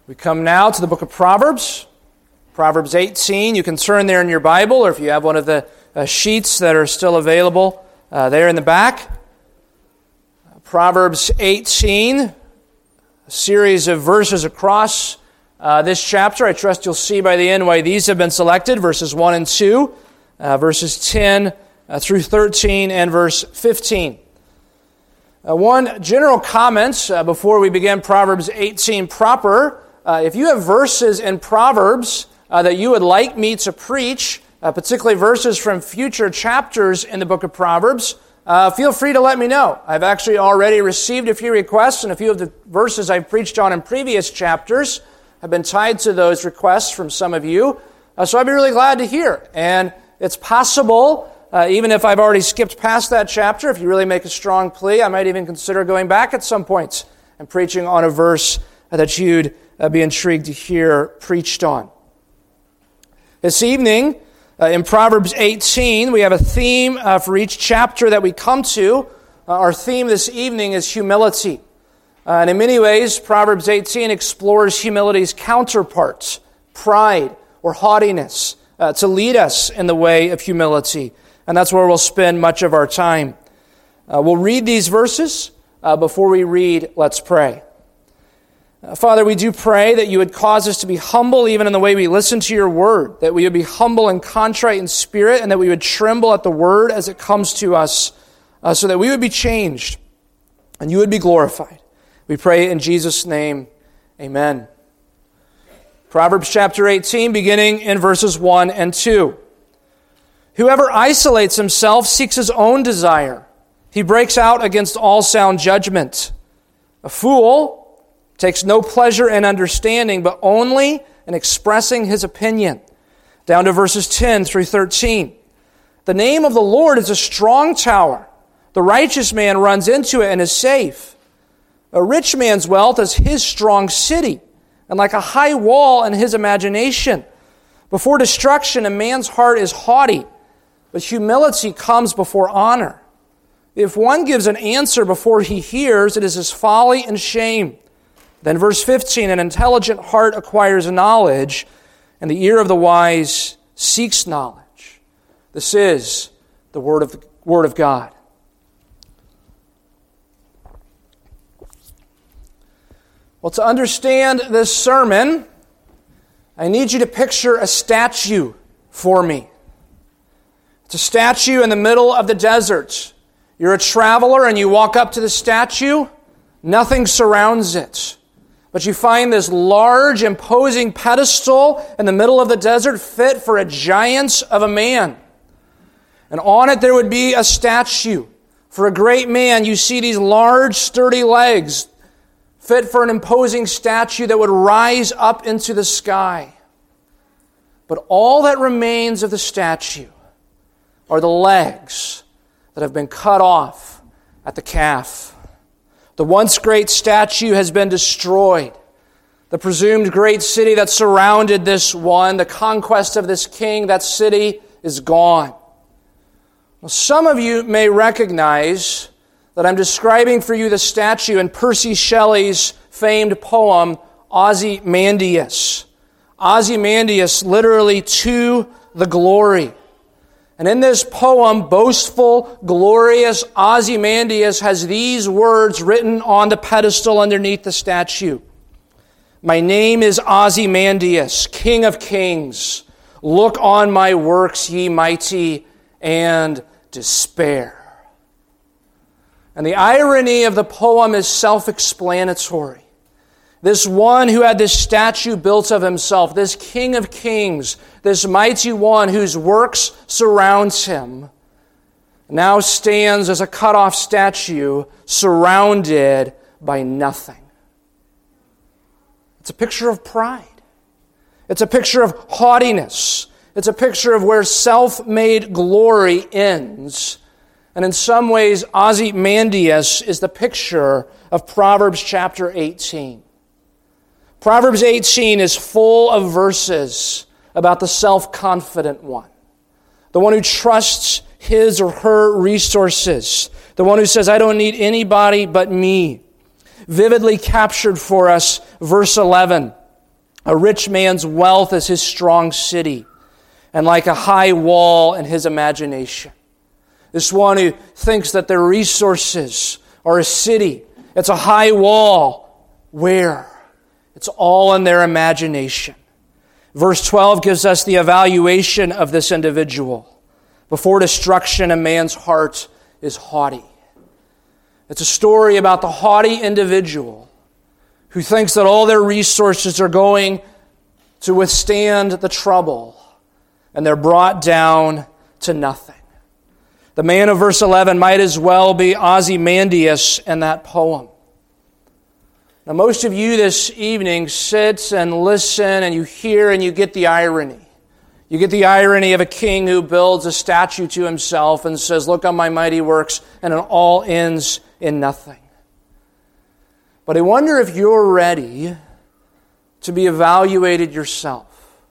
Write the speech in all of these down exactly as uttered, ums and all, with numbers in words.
We come now to the book of Proverbs, Proverbs eighteen. You can turn there in your Bible, or if you have one of the uh, sheets that are still available uh, there in the back. Proverbs eighteen, a series of verses across uh, this chapter. I trust you'll see by the end why these have been selected, verses one and two, uh, verses ten uh, through thirteen, and verse fifteen. Uh, one general comment uh, before we begin Proverbs eighteen proper. Uh, if you have verses in Proverbs uh, that you would like me to preach, uh, particularly verses from future chapters in the book of Proverbs, uh, feel free to let me know. I've actually already received a few requests, and a few of the verses I've preached on in previous chapters have been tied to those requests from some of you. Uh, so I'd be really glad to hear. And it's possible, uh, even if I've already skipped past that chapter, if you really make a strong plea, I might even consider going back at some point and preaching on a verse uh, that you'd uh, be intrigued to hear preached on. This evening, uh, in Proverbs eighteen, we have a theme uh, for each chapter that we come to. Uh, our theme this evening is humility. Uh, and in many ways, Proverbs eighteen explores humility's counterpart, pride or haughtiness, uh, to lead us in the way of humility. And that's where we'll spend much of our time. Uh, we'll read these verses. Uh, before we read, let's pray. Uh, Father, we do pray that you would cause us to be humble even in the way we listen to your word, that we would be humble and contrite in spirit, and that we would tremble at the word as it comes to us, uh, so that we would be changed and you would be glorified. We pray in Jesus' name, amen. Proverbs chapter eighteen, beginning in verses one and two. Whoever isolates himself seeks his own desire. He breaks out against all sound judgment. A fool takes no pleasure in understanding, but only in expressing his opinion. Down to verses ten through thirteen. The name of the Lord is a strong tower. The righteous man runs into it and is safe. A rich man's wealth is his strong city, and like a high wall in his imagination. Before destruction, a man's heart is haughty, but humility comes before honor. If one gives an answer before he hears, it is his folly and shame. Then verse fifteen, an intelligent heart acquires knowledge, and the ear of the wise seeks knowledge. This is the word of the word of God. Well, to understand this sermon, I need you to picture a statue for me. It's a statue in the middle of the desert. You're a traveler and you walk up to the statue, nothing surrounds it. But you find this large, imposing pedestal in the middle of the desert fit for a giant of a man. And on it there would be a statue. For a great man, you see these large, sturdy legs fit for an imposing statue that would rise up into the sky. But all that remains of the statue are the legs that have been cut off at the calf. The once great statue has been destroyed. The presumed great city that surrounded this one, the conquest of this king, that city is gone. Well, some of you may recognize that I'm describing for you the statue in Percy Shelley's famed poem, Ozymandias. Ozymandias, literally to the glory. And in this poem, boastful, glorious Ozymandias has these words written on the pedestal underneath the statue. My name is Ozymandias, King of Kings. Look on my works, ye mighty, and despair. And the irony of the poem is self-explanatory. This one who had this statue built of himself, this King of Kings, this mighty one whose works surrounds him, now stands as a cut-off statue surrounded by nothing. It's a picture of pride. It's a picture of haughtiness. It's a picture of where self-made glory ends. And in some ways, Ozymandias is the picture of Proverbs chapter eighteen. Proverbs eighteen is full of verses about the self-confident one, the one who trusts his or her resources, the one who says, I don't need anybody but me. Vividly captured for us, verse eleven. A rich man's wealth is his strong city, and like a high wall in his imagination. This one who thinks that their resources are a city. It's a high wall. Where? It's all in their imagination. Verse twelve gives us the evaluation of this individual. Before destruction, a man's heart is haughty. It's a story about the haughty individual who thinks that all their resources are going to withstand the trouble, and they're brought down to nothing. The man of verse eleven might as well be Ozymandias in that poem. Now, most of you this evening sit and listen, and you hear and you get the irony. You get the irony of a king who builds a statue to himself and says, "Look on my mighty works," and it all ends in nothing. But I wonder if you're ready to be evaluated yourself.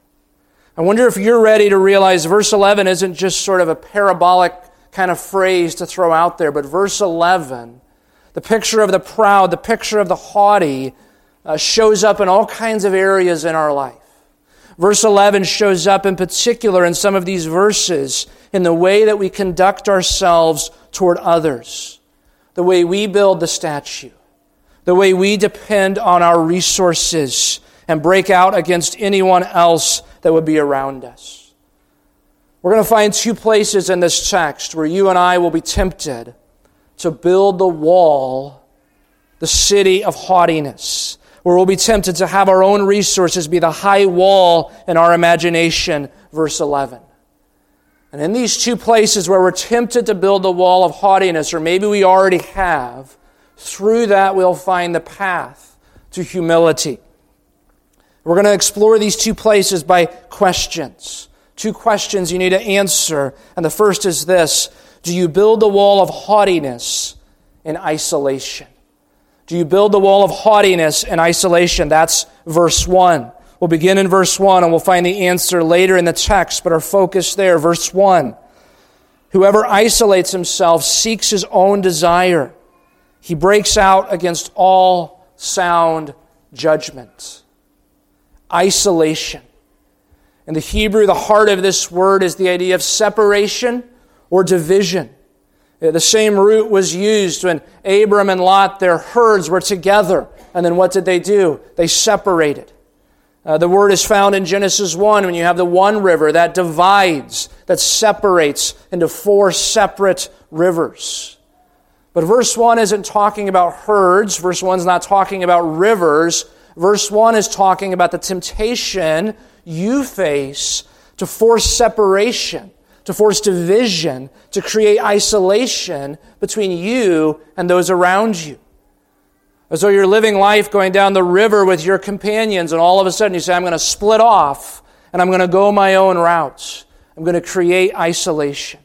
I wonder if you're ready to realize verse eleven isn't just sort of a parabolic kind of phrase to throw out there, but verse eleven, the picture of the proud, the picture of the haughty, uh, shows up in all kinds of areas in our life. Verse eleven shows up in particular in some of these verses in the way that we conduct ourselves toward others, the way we build the statue, the way we depend on our resources and break out against anyone else that would be around us. We're going to find two places in this text where you and I will be tempted to build the wall, the city of haughtiness, where we'll be tempted to have our own resources be the high wall in our imagination, verse eleven. And in these two places where we're tempted to build the wall of haughtiness, or maybe we already have, through that we'll find the path to humility. We're going to explore these two places by questions. Two questions you need to answer. And the first is this: do you build the wall of haughtiness in isolation? Do you build the wall of haughtiness in isolation? That's verse one. We'll begin in verse one and we'll find the answer later in the text, but our focus there, verse one. Whoever isolates himself seeks his own desire. He breaks out against all sound judgment. Isolation. In the Hebrew, the heart of this word is the idea of separation or division. The same root was used when Abram and Lot, their herds were together. And then what did they do? They separated. Uh, the word is found in Genesis one when you have the one river that divides, that separates into four separate rivers. But verse one isn't talking about herds. Verse one is not talking about rivers. Verse one is talking about the temptation you face to force separation, to force division, to create isolation between you and those around you. As though you're living life going down the river with your companions, and all of a sudden you say, I'm going to split off, and I'm going to go my own route. I'm going to create isolation.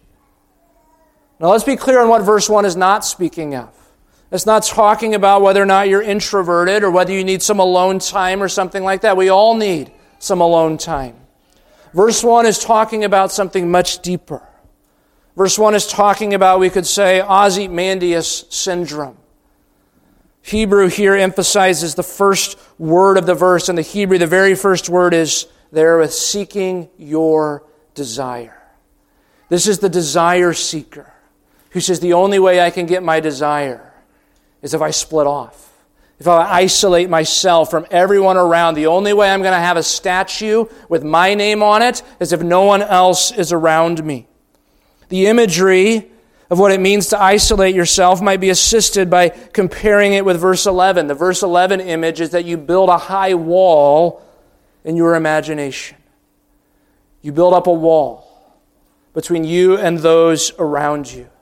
Now let's be clear on what verse one is not speaking of. It's not talking about whether or not you're introverted or whether you need some alone time or something like that. We all need some alone time. Verse one is talking about something much deeper. Verse one is talking about, we could say, Ozymandias syndrome. Hebrew here emphasizes the first word of the verse. In the Hebrew, the very first word is there with seeking your desire. This is the desire seeker who says the only way I can get my desire is if I split off. If I isolate myself from everyone around. The only way I'm going to have a statue with my name on it is if no one else is around me. The imagery of what it means to isolate yourself might be assisted by comparing it with verse eleven. The verse eleven image is that you build a high wall in your imagination. You build up a wall between you and those around you.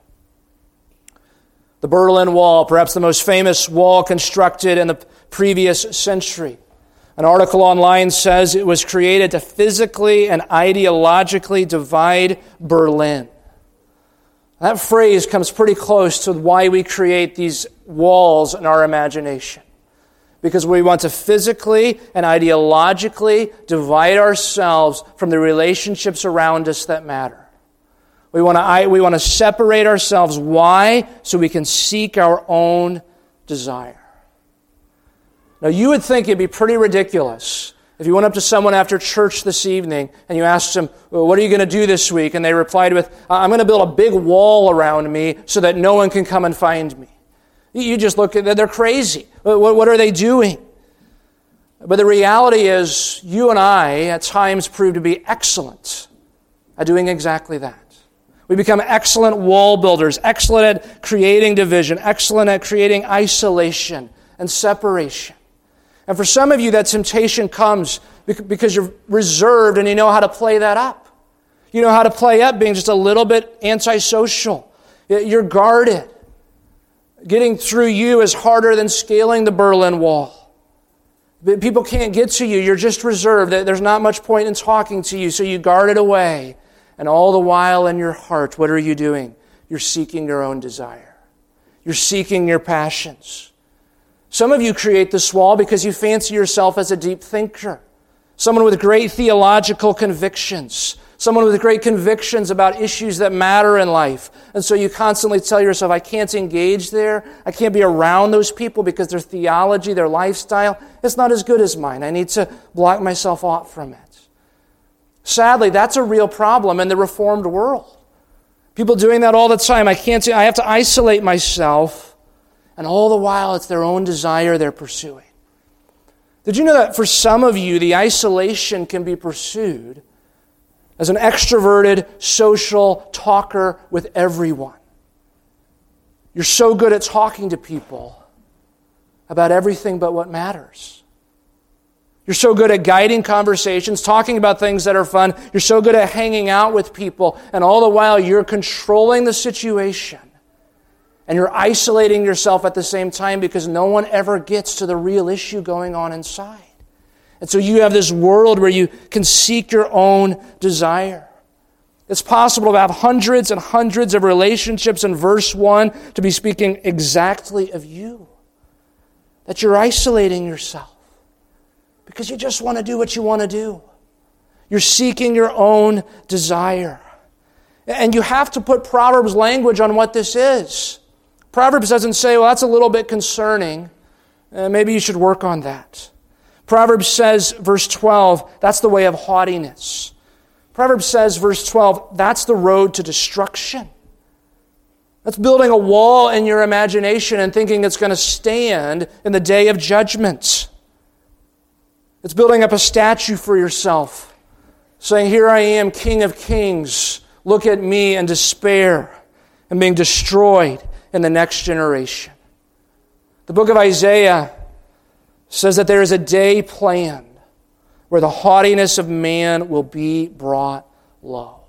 The Berlin Wall, perhaps the most famous wall constructed in the previous century. An article online says it was created to physically and ideologically divide Berlin. That phrase comes pretty close to why we create these walls in our imagination. Because we want to physically and ideologically divide ourselves from the relationships around us that matter. We want to we want to separate ourselves. Why? So we can seek our own desire. Now, you would think it'd be pretty ridiculous If you went up to someone after church this evening and you asked them, well, what are you going to do this week? And they replied with, I'm going to build a big wall around me so that no one can come and find me. You just look at them, they're crazy. What are they doing? But the reality is, you and I at times prove to be excellent at doing exactly that. We become excellent wall builders, excellent at creating division, excellent at creating isolation and separation. And for some of you, that temptation comes because you're reserved and you know how to play that up. You know how to play up being just a little bit antisocial. You're guarded. Getting through you is harder than scaling the Berlin Wall. People can't get to you. You're just reserved. There's not much point in talking to you, so you guard it away. And all the while in your heart, what are you doing? You're seeking your own desire. You're seeking your passions. Some of you create this wall because you fancy yourself as a deep thinker, someone with great theological convictions, someone with great convictions about issues that matter in life. And so you constantly tell yourself, I can't engage there. I can't be around those people because their theology, their lifestyle, it's not as good as mine. I need to block myself off from it. Sadly, that's a real problem in the Reformed world. People doing that all the time. I can't. I have to isolate myself, and all the while it's their own desire they're pursuing. Did you know that for some of you, the isolation can be pursued as an extroverted, social talker with everyone? You're so good at talking to people about everything but what matters. You're so good at guiding conversations, talking about things that are fun. You're so good at hanging out with people, and all the while you're controlling the situation. And you're isolating yourself at the same time because no one ever gets to the real issue going on inside. And so you have this world where you can seek your own desire. It's possible to have hundreds and hundreds of relationships in verse one to be speaking exactly of you. That you're isolating yourself because you just want to do what you want to do. You're seeking your own desire. And you have to put Proverbs language on what this is. Proverbs doesn't say, well, that's a little bit concerning. Uh, maybe you should work on that. Proverbs says, verse twelve, that's the way of haughtiness. Proverbs says, verse twelve, that's the road to destruction. That's building a wall in your imagination and thinking it's going to stand in the day of judgment. It's building up a statue for yourself, saying, here I am, King of Kings. Look at me in despair and being destroyed in the next generation. The book of Isaiah says that there is a day planned where the haughtiness of man will be brought low.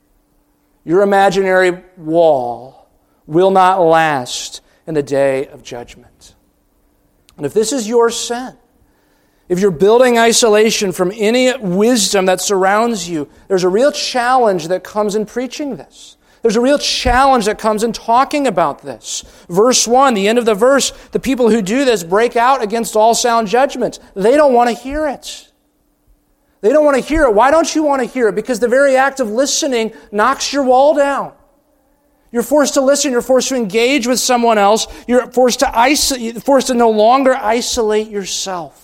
Your imaginary wall will not last in the day of judgment. And if this is your sin, if you're building isolation from any wisdom that surrounds you, there's a real challenge that comes in preaching this. There's a real challenge that comes in talking about this. Verse one, the end of the verse, the people who do this break out against all sound judgment. They don't want to hear it. They don't want to hear it. Why don't you want to hear it? Because the very act of listening knocks your wall down. You're forced to listen. You're forced to engage with someone else. You're forced to isolate, forced to no longer isolate yourself.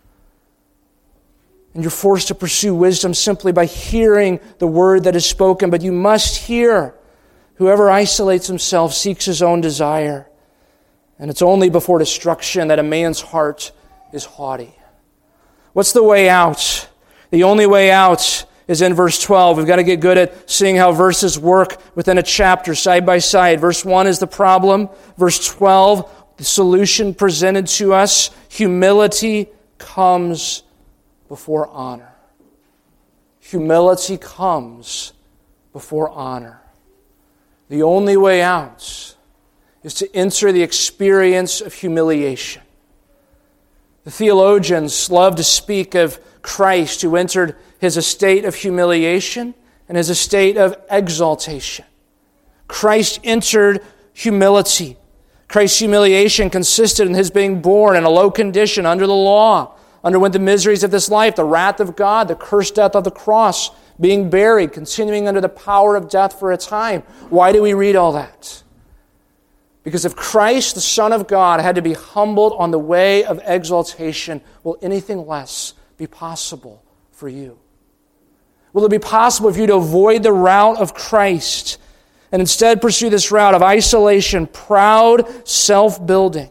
And you're forced to pursue wisdom simply by hearing the word that is spoken. But you must hear. Whoever isolates himself seeks his own desire. And it's only before destruction that a man's heart is haughty. What's the way out? The only way out is in verse twelve. We've got to get good at seeing how verses work within a chapter side by side. Verse one is the problem. Verse twelve, the solution presented to us. Humility comes before honor. Humility comes before honor. The only way out is to enter the experience of humiliation. The theologians love to speak of Christ who entered his estate of humiliation and his estate of exaltation. Christ entered humility. Christ's humiliation consisted in his being born in a low condition under the law, underwent the miseries of this life, the wrath of God, the cursed death of the cross, being buried, continuing under the power of death for a time. Why do we read all that? Because if Christ, the Son of God, had to be humbled on the way of exaltation, will anything less be be possible for you? Will it be possible for you to avoid the route of Christ and instead pursue this route of isolation, proud self-building?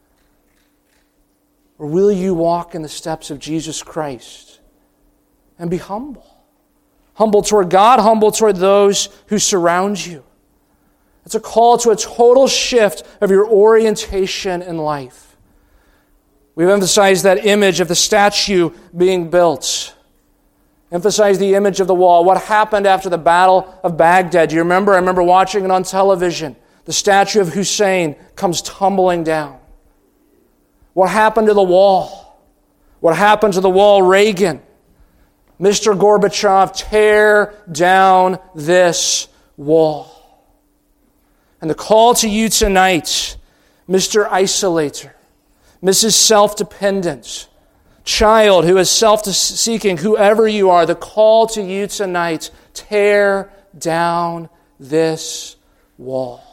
Or will you walk in the steps of Jesus Christ and be humble? Humble toward God, humble toward those who surround you. It's a call to a total shift of your orientation in life. We've emphasized that image of the statue being built. Emphasize the image of the wall. What happened after the Battle of Baghdad? Do you remember? I remember watching it on television. The statue of Hussein comes tumbling down. What happened to the wall? What happened to the wall? Reagan, Mister Gorbachev, tear down this wall. And the call to you tonight, Mister Isolator, Missus Self-Dependent, child who is self-seeking, whoever you are, the call to you tonight, tear down this wall.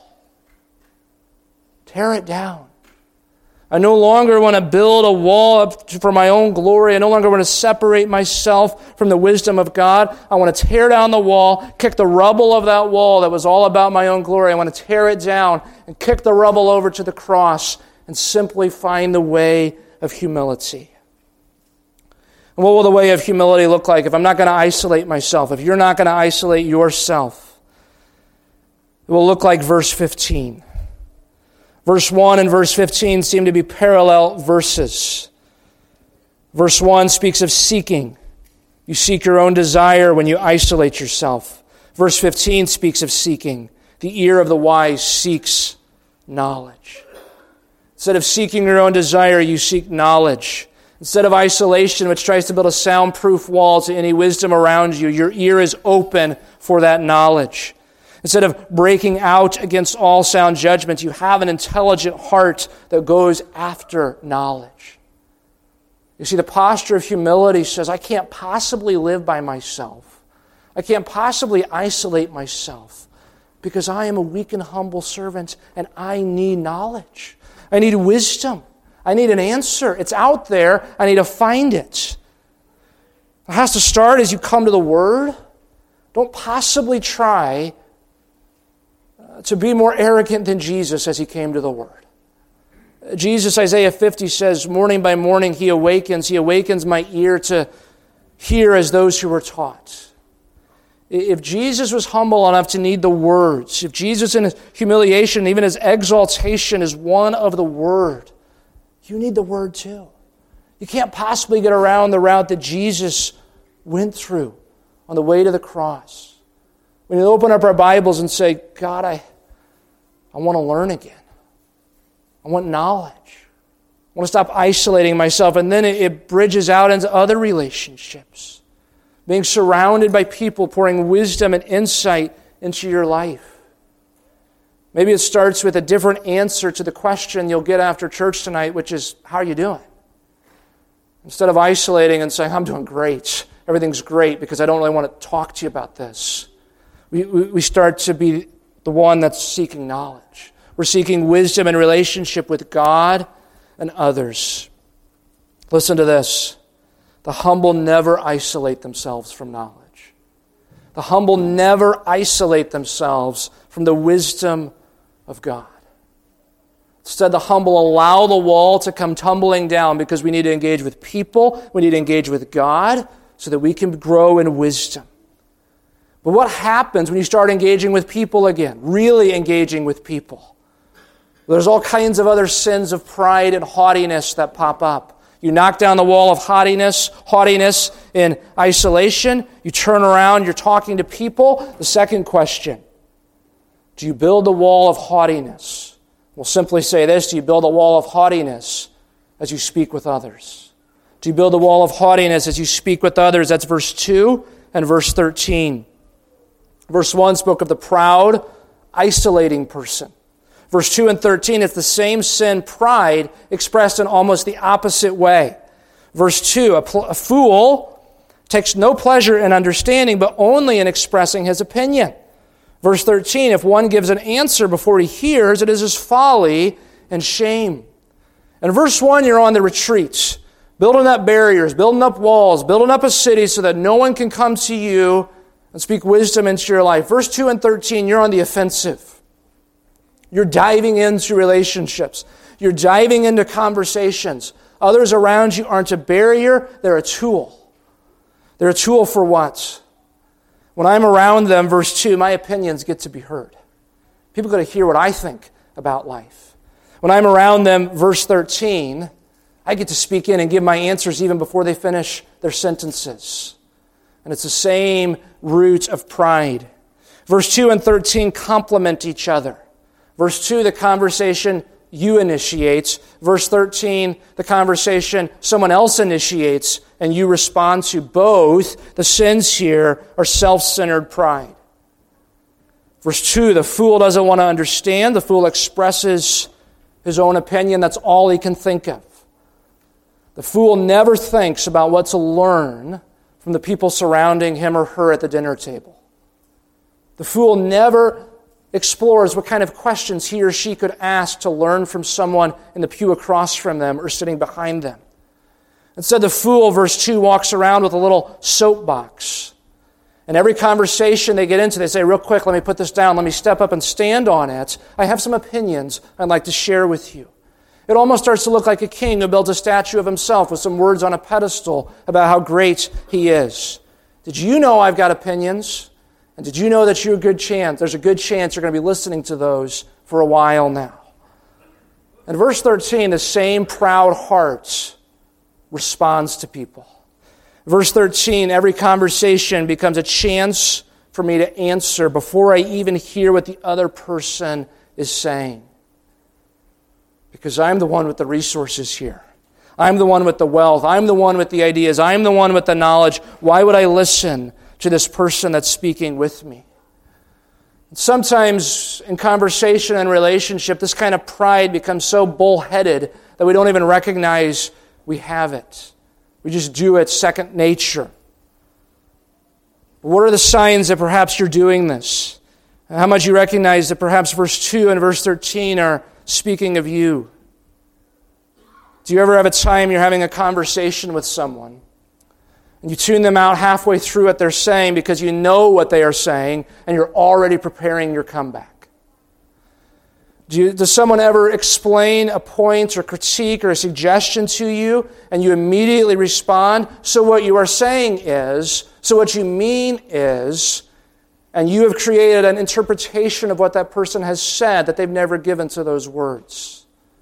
Tear it down. I no longer want to build a wall up for my own glory. I no longer want to separate myself from the wisdom of God. I want to tear down the wall, kick the rubble of that wall that was all about my own glory. I want to tear it down and kick the rubble over to the cross and simply find the way of humility. And what will the way of humility look like if I'm not going to isolate myself, if you're not going to isolate yourself? It will look like verse fifteen. Verse one and verse fifteen seem to be parallel verses. Verse one speaks of seeking. You seek your own desire when you isolate yourself. Verse fifteen speaks of seeking. The ear of the wise seeks knowledge. Instead of seeking your own desire, you seek knowledge. Instead of isolation, which tries to build a soundproof wall to any wisdom around you, your ear is open for that knowledge. Instead of breaking out against all sound judgment, you have an intelligent heart that goes after knowledge. You see, the posture of humility says, I can't possibly live by myself. I can't possibly isolate myself because I am a weak and humble servant and I need knowledge. I need wisdom. I need an answer. It's out there. I need to find it. It has to start as you come to the Word. Don't possibly try to be more arrogant than Jesus as he came to the Word. Jesus, Isaiah fifty says, morning by morning he awakens. He awakens my ear to hear as those who were taught. If Jesus was humble enough to need the words, if Jesus in his humiliation, even his exaltation is one of the Word, you need the Word too. You can't possibly get around the route that Jesus went through on the way to the cross. We need to open up our Bibles and say, God, I, I want to learn again. I want knowledge. I want to stop isolating myself. And then it, it bridges out into other relationships. Being surrounded by people pouring wisdom and insight into your life. Maybe it starts with a different answer to the question you'll get after church tonight, which is, how are you doing? Instead of isolating and saying, I'm doing great. Everything's great because I don't really want to talk to you about this. We, we start to be the one that's seeking knowledge. We're seeking wisdom and relationship with God and others. Listen to this. The humble never isolate themselves from knowledge. The humble never isolate themselves from the wisdom of God. Instead, the humble allow the wall to come tumbling down because we need to engage with people, we need to engage with God so that we can grow in wisdom. But what happens when you start engaging with people again, really engaging with people? There's all kinds of other sins of pride and haughtiness that pop up. You knock down the wall of haughtiness, haughtiness in isolation. You turn around, you're talking to people. The second question, do you build the wall of haughtiness? We'll simply say this, do you build a wall of haughtiness as you speak with others? Do you build a wall of haughtiness as you speak with others? That's verse two and verse thirteen. Verse one spoke of the proud, isolating person. Verse two and thirteen, it's the same sin, pride, expressed in almost the opposite way. Verse two, a, pl- a fool takes no pleasure in understanding, but only in expressing his opinion. Verse thirteen, if one gives an answer before he hears, it is his folly and shame. In verse one, you're on the retreat. building up barriers, building up walls, building up a city so that no one can come to you and speak wisdom into your life. Verse two and thirteen, you're on the offensive. You're diving into relationships. You're diving into conversations. Others around you aren't a barrier, they're a tool. They're a tool for what? When I'm around them, verse two, my opinions get to be heard. People get to hear what I think about life. When I'm around them, verse thirteen, I get to speak in and give my answers even before they finish their sentences. And it's the same root of pride. Verse two and thirteen complement each other. Verse two, the conversation you initiate. Verse thirteen, the conversation someone else initiates and you respond to. Both the sins here are self-centered pride. Verse two, the fool doesn't want to understand. The fool expresses his own opinion. That's all he can think of. The fool never thinks about what to learn from the people surrounding him or her at the dinner table. The fool never explores what kind of questions he or she could ask to learn from someone in the pew across from them or sitting behind them. Instead, the fool, verse two, walks around with a little soapbox. And every conversation they get into, they say, real quick, let me put this down. Let me step up and stand on it. I have some opinions I'd like to share with you. It almost starts to look like a king who builds a statue of himself with some words on a pedestal about how great he is. Did you know I've got opinions? And did you know that you're a good chance? There's a good chance you're going to be listening to those for a while now. In verse thirteen, the same proud heart responds to people. Verse thirteen, every conversation becomes a chance for me to answer before I even hear what the other person is saying. Because I'm the one with the resources here. I'm the one with the wealth. I'm the one with the ideas. I'm the one with the knowledge. Why would I listen to this person that's speaking with me? Sometimes in conversation and relationship, this kind of pride becomes so bullheaded that we don't even recognize we have it. We just do it second nature. What are the signs that perhaps you're doing this? How much you recognize that perhaps verse two and verse thirteen are speaking of you? Do you ever have a time you're having a conversation with someone and you tune them out halfway through what they're saying because you know what they are saying and you're already preparing your comeback? Do you, does someone ever explain a point or critique or a suggestion to you and you immediately respond? So what you are saying is, so what you mean is, and you have created an interpretation of what that person has said that they've never given to those words.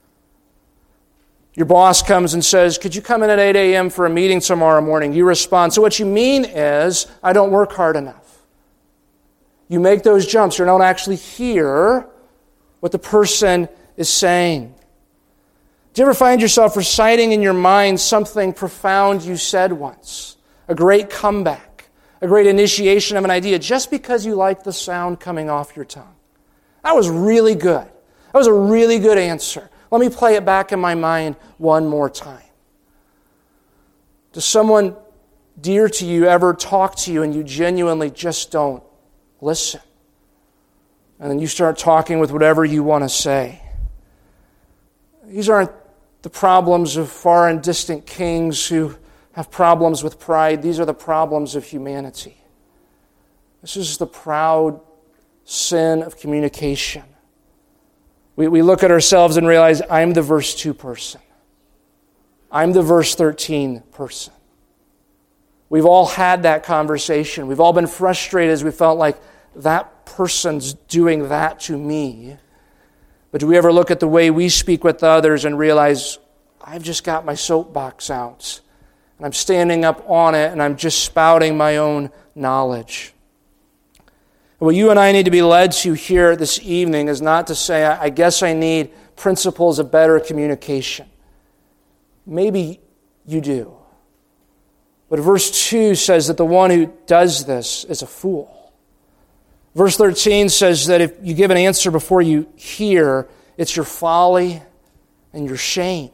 Your boss comes and says, could you come in at eight a.m. for a meeting tomorrow morning? You respond, so what you mean is, I don't work hard enough. You make those jumps. You don't actually hear what the person is saying. Do you ever find yourself reciting in your mind something profound you said once? A great comeback, a great initiation of an idea, just because you like the sound coming off your tongue. That was really good. That was a really good answer. Let me play it back in my mind one more time. Does someone dear to you ever talk to you and you genuinely just don't listen? And then you start talking with whatever you want to say. These aren't the problems of far and distant kings who have problems with pride. These are the problems of humanity. This is the proud sin of communication. We, we look at ourselves and realize, I'm the verse two person. I'm the verse thirteen person. We've all had that conversation. We've all been frustrated as we felt like that person's doing that to me. But do we ever look at the way we speak with others and realize, I've just got my soapbox out, and I'm standing up on it, and I'm just spouting my own knowledge? What you and I need to be led to here this evening is not to say, I guess I need principles of better communication. Maybe you do. But verse two says that the one who does this is a fool. Verse thirteen says that if you give an answer before you hear, it's your folly and your shame.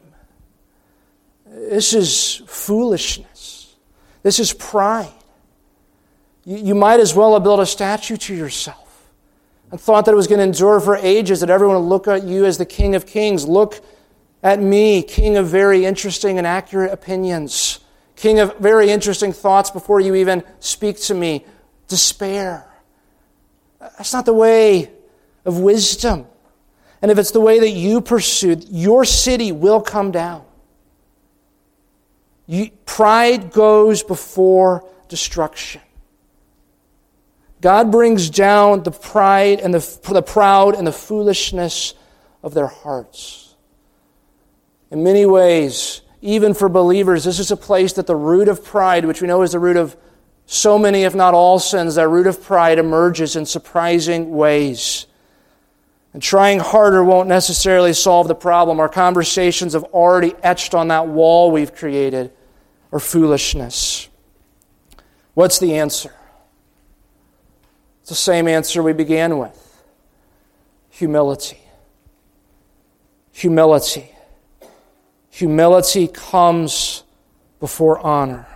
This is foolishness. This is pride. You, you might as well have built a statue to yourself and thought that it was going to endure for ages, that everyone would look at you as the King of Kings, look at me, king of very interesting and accurate opinions, king of very interesting thoughts before you even speak to me. Despair. That's not the way of wisdom. And if it's the way that you pursue, your city will come down. You, pride goes before destruction. God brings down the pride and the, the proud and the foolishness of their hearts. In many ways, even for believers, this is a place that the root of pride, which we know is the root of so many, if not all sins, that root of pride emerges in surprising ways. And trying harder won't necessarily solve the problem. Our conversations have already etched on that wall we've created, or foolishness. What's the answer? It's the same answer we began with. Humility. Humility. Humility comes before honor.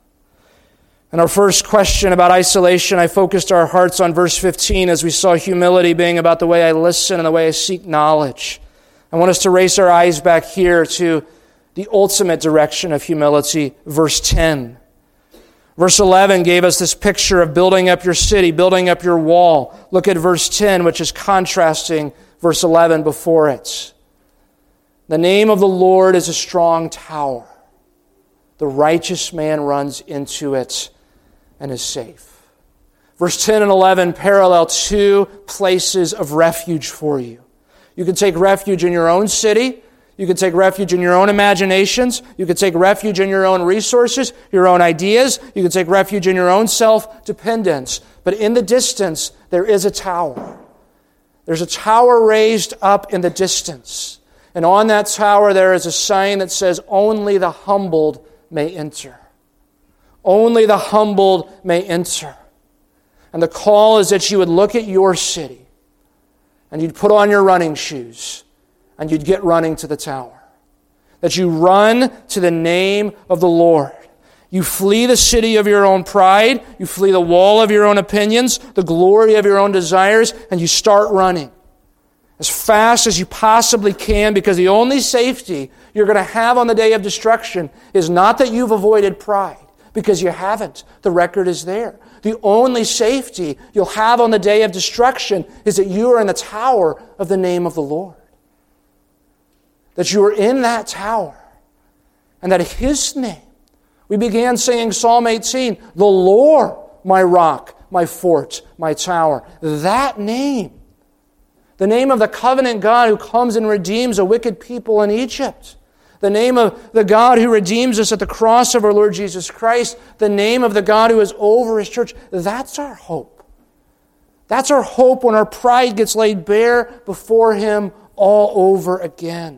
In our first question about isolation, I focused our hearts on verse fifteen as we saw humility being about the way I listen and the way I seek knowledge. I want us to raise our eyes back here to the ultimate direction of humility, verse ten. Verse eleven gave us this picture of building up your city, building up your wall. Look at verse ten, which is contrasting verse eleven before it. The name of the Lord is a strong tower. The righteous man runs into it and is safe. Verse ten and eleven parallel two places of refuge for you. You can take refuge in your own city. You can take refuge in your own imaginations. You can take refuge in your own resources, your own ideas. You can take refuge in your own self-dependence. But in the distance, there is a tower. There's a tower raised up in the distance. And on that tower, there is a sign that says, only the humbled may enter. Only the humbled may enter. And the call is that you would look at your city and you'd put on your running shoes and you'd get running to the tower. That you run to the name of the Lord. You flee the city of your own pride. You flee the wall of your own opinions, the glory of your own desires, and you start running as fast as you possibly can, because the only safety you're going to have on the day of destruction is not that you've avoided pride, because you haven't. The record is there. The only safety you'll have on the day of destruction is that you are in the tower of the name of the Lord. That you are in that tower, and that His name, we began saying Psalm eighteen, the Lord, my rock, my fort, my tower. That name, the name of the covenant God who comes and redeems a wicked people in Egypt. The name of the God who redeems us at the cross of our Lord Jesus Christ. The name of the God who is over His church. That's our hope. That's our hope when our pride gets laid bare before Him all over again.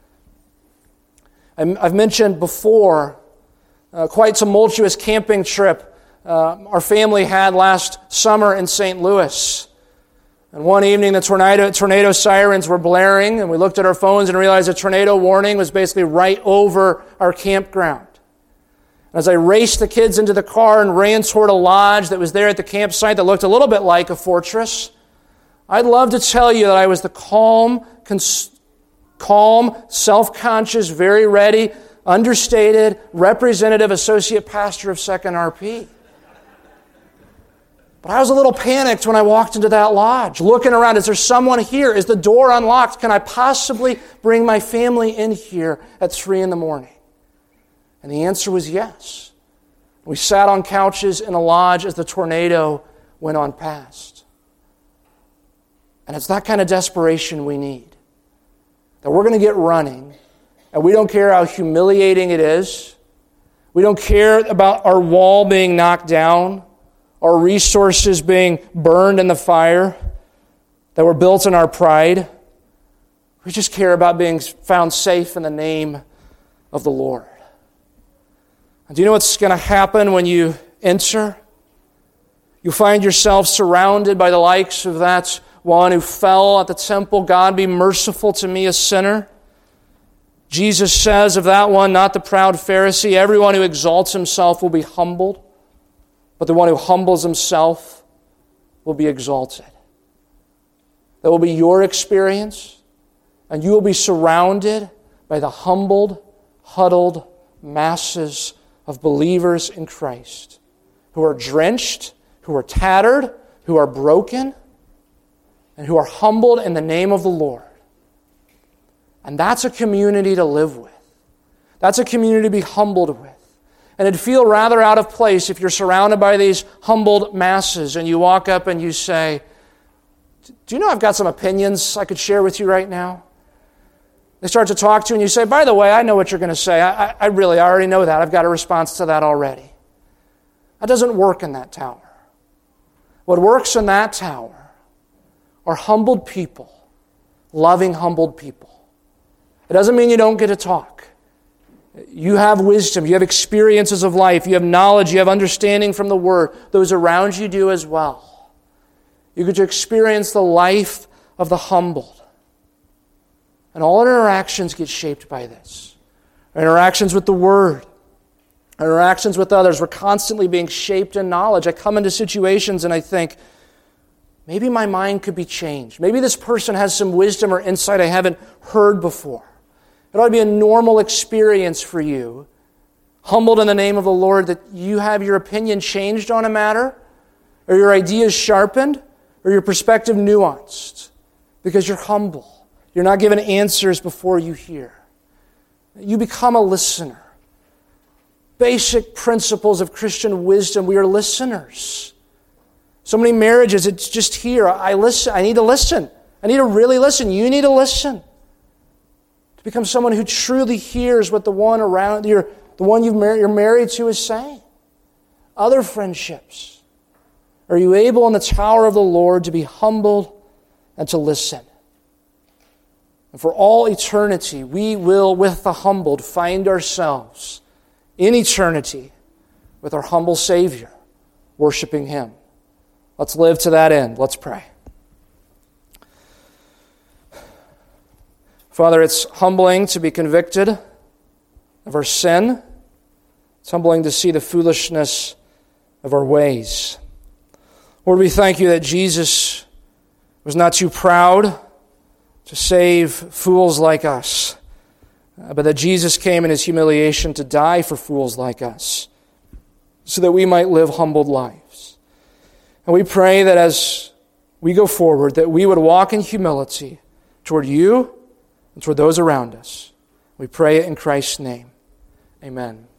I've mentioned before a quite tumultuous camping trip uh, our family had last summer in Saint Louis. And one evening, the tornado, tornado sirens were blaring, and we looked at our phones and realized a tornado warning was basically right over our campground. As I raced the kids into the car and ran toward a lodge that was there at the campsite that looked a little bit like a fortress, I'd love to tell you that I was the calm, cons- calm, self-conscious, very ready, understated, representative associate pastor of Second R P. But I was a little panicked when I walked into that lodge, looking around. Is there someone here? Is the door unlocked? Can I possibly bring my family in here at three in the morning? And the answer was yes. We sat on couches in a lodge as the tornado went on past. And it's that kind of desperation we need. That we're going to get running, and we don't care how humiliating it is. We don't care about our wall being knocked down, our resources being burned in the fire that were built in our pride. We just care about being found safe in the name of the Lord. And do you know what's going to happen when you enter? You find yourself surrounded by the likes of that one who fell at the temple. God, be merciful to me, a sinner. Jesus says of that one, not the proud Pharisee, everyone who exalts himself will be humbled, but the one who humbles himself will be exalted. That will be your experience, and you will be surrounded by the humbled, huddled masses of believers in Christ who are drenched, who are tattered, who are broken, and who are humbled in the name of the Lord. And that's a community to live with. That's a community to be humbled with. And it'd feel rather out of place if you're surrounded by these humbled masses and you walk up and you say, do you know I've got some opinions I could share with you right now? They start to talk to you and you say, by the way, I know what you're going to say. I, I, I really, I already know that. I've got a response to that already. That doesn't work in that tower. What works in that tower are humbled people, loving humbled people. It doesn't mean you don't get to talk. You have wisdom, you have experiences of life, you have knowledge, you have understanding from the Word. Those around you do as well. You get to experience the life of the humbled. And all our interactions get shaped by this. Our interactions with the Word, our interactions with others, we're constantly being shaped in knowledge. I come into situations and I think, maybe my mind could be changed. Maybe this person has some wisdom or insight I haven't heard before. It ought to be a normal experience for you, humbled in the name of the Lord, that you have your opinion changed on a matter, or your ideas sharpened, or your perspective nuanced, because you're humble. You're not given answers before you hear. You become a listener. Basic principles of Christian wisdom, we are listeners. So many marriages, it's just here. I listen. I need to listen. I need to really listen. You need to listen. To become someone who truly hears what the one around you, the one you've mar- you're married to is saying. Other friendships. Are you able in the tower of the Lord to be humbled and to listen? And for all eternity, we will, with the humbled, find ourselves in eternity with our humble Savior, worshiping Him. Let's live to that end. Let's pray. Father, it's humbling to be convicted of our sin. It's humbling to see the foolishness of our ways. Lord, we thank you that Jesus was not too proud to save fools like us, but that Jesus came in His humiliation to die for fools like us, so that we might live humbled lives. And we pray that as we go forward, that we would walk in humility toward you and toward those around us. We pray it in Christ's name. Amen.